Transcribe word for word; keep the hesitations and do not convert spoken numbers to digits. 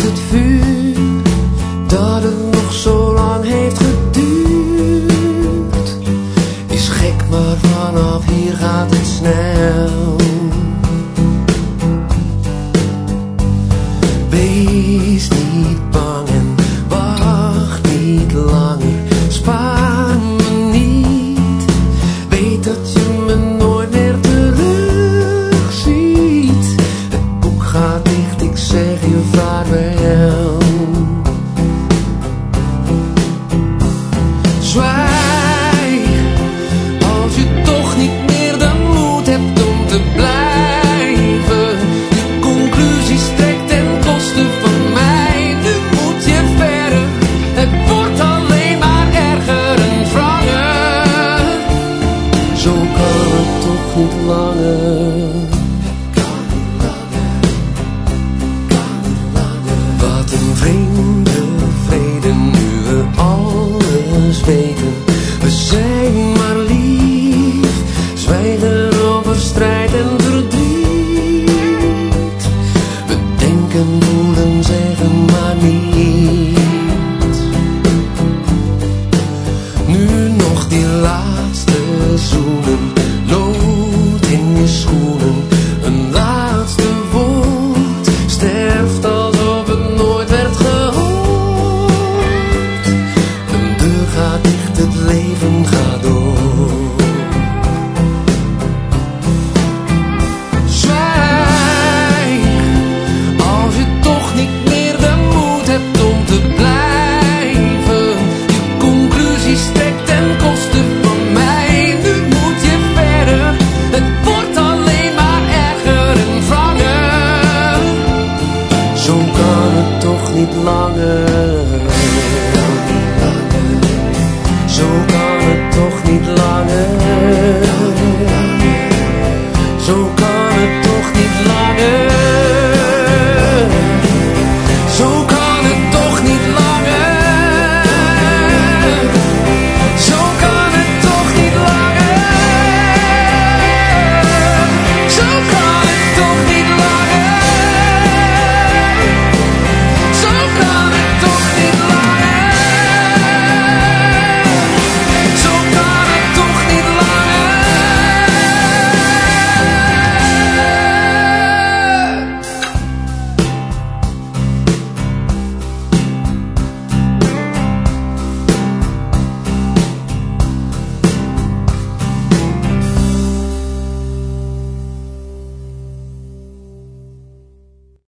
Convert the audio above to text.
echt het vuur dat het nog zo lang heeft geduurd. Is gek, maar vanaf hier gaat het snel. Wees niet bang en wacht niet langer. Spaar me niet. Weet dat je me nooit meer terugziet. Het boek gaat dicht, ik zeg je vaarwel. Zwijg, als je toch niet meer de moed hebt om te blijven. Je conclusies trekt ten koste van mij. Nu moet je verder, het wordt alleen maar erger en wranger. Zo kan het toch niet langer. Wat een vreemde vrede nu we alles weten. We zijn maar lief, zwijgen over strijd en verdriet. We denken, voelen, zeggen maar niet. Nu nog die laatste zoenen, lood in je schoenen. Een laatste woord sterft alsof het nooit werd gehoord. Een deur gaat dicht, het leven gaat door. Zwijg, als je toch niet meer de moed hebt om te blijven. Je conclusies trekt ten koste van mij. Nu moet je verder, het wordt alleen maar erger en wranger. Zo kan het toch niet langer. Zo kan het toch niet langer.